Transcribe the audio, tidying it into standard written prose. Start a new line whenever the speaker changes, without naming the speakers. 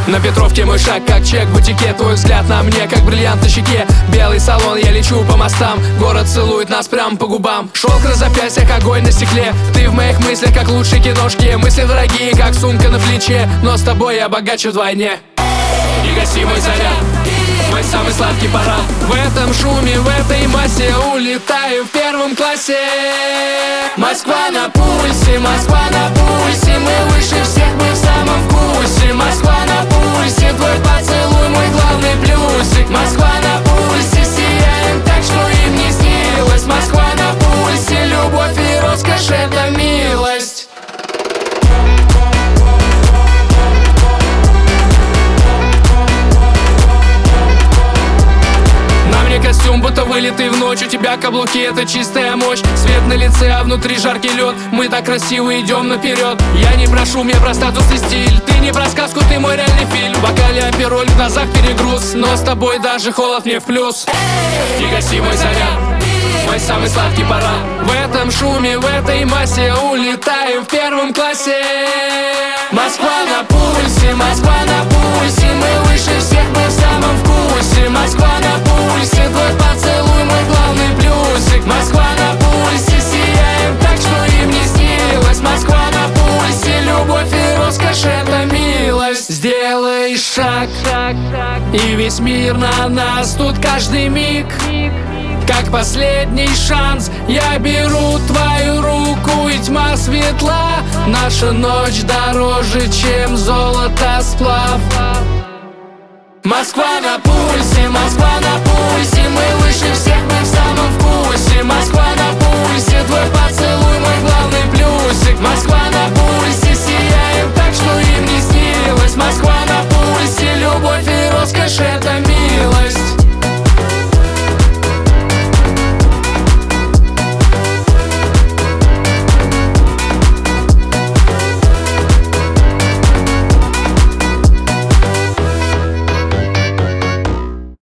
На Петровке мой шаг, как чек в бутике. Твой взгляд на мне, как бриллиант на щеке. Белый салон, я лечу по мостам. Город целует нас прям по губам. Шелк на запястьях, огонь на стекле. Ты в моих мыслях, как лучшие киношки. Мысли дорогие, как сумка на плече. Но с тобой я богаче вдвойне. Не гаси мой заряд, мой самый сладкий парад. В этом шуме, в этой массе улетаю в первом классе. Москва на пульсе, Москва на пульсе. Мы выше всех, мы в самом вкусе. Москва на пульсе, твой поцелуй мой главный плюсик. Москва на пульсе, сияем так, что им не снилось. Москва на пульсе, любовь и роскошь — это милость. Костюм будто вылитый в ночь. У тебя каблуки — это чистая мощь. Свет на лице, а внутри жаркий лед. Мы так красиво идем наперед. Я не про шум, я про статус и стиль. Ты не про сказку, ты мой реальный фильм. В бокале апероль, в глазах перегруз. Но с тобой даже холод мне в плюс. Не гаси мой заряд, мой самый сладкий парад. В этом шуме, в этой массе улетаем в первом классе. Москва на пульсе, Москва на пульсе. Мы выше всех, мы в самом вкусе. Москва на пульсе, твой поцелуй мой главный плюсик. Москва на пульсе, сияем так, что им не снилось. Москва на пульсе, любовь и роскошь — это милость. Сделай шаг, и весь мир на нас. Тут каждый миг как последний шанс. Я беру твою руку, и тьма светла. Наша ночь дороже, чем золото сплав. Москва на пульсе, Москва на пульсе. Мы выше всех, мы в самом вкусе. Москва на пульсе.